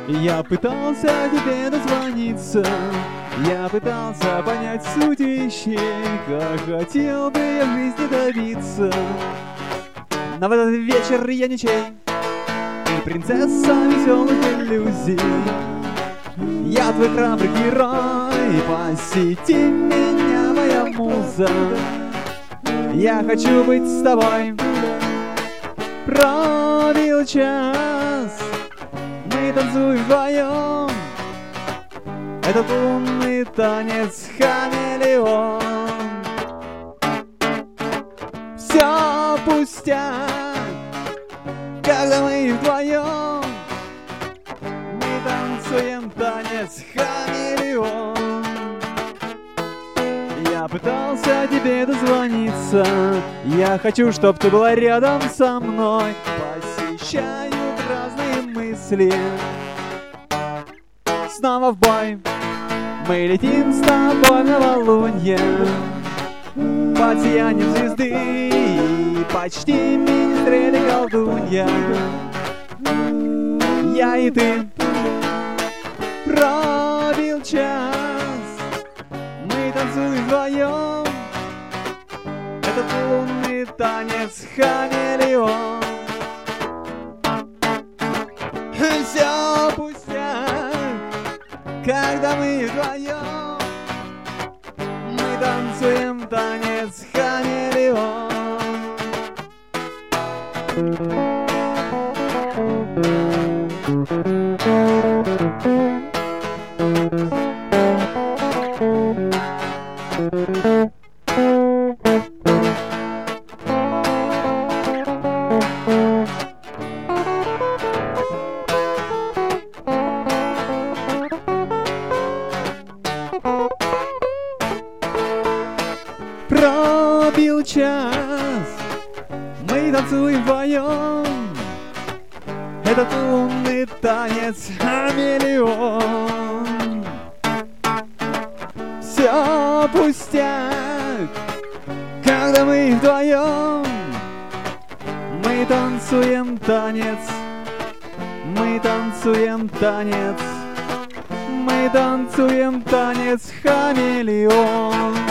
Я пытался тебе дозвониться, я пытался понять суть вещей, как хотел бы я в жизни добиться. Но в этот вечер я ничей, ты принцесса веселых иллюзий. Я твой храбрый герой, посети меня, моя муза. Я хочу быть с тобой. Пробил час, мы танцуем вдвоем. Этот лунный танец хамелеон. Все пустяк, когда мы вдвоем. Мы танцуем танец хамелеон. Я пытался тебе дозвониться, я хочу, чтоб ты была рядом со мной. Посещают разные мысли, снова в бой. Мы летим с тобой на новолунье, под сиянием звезды, почти министрели колдунья. Я и ты. Пробил час, мы танцуем вдвоем. Этот лунный танец хамелеон. Все пустяк, когда мы вдвоем. Мы танцуем танец хамелеон. Пробил час, мы танцуем вдвоем. Этот лунный танец хамелеон. Все пустяк, когда мы вдвоем. Мы танцуем танец, мы танцуем танец, мы танцуем танец хамелеон.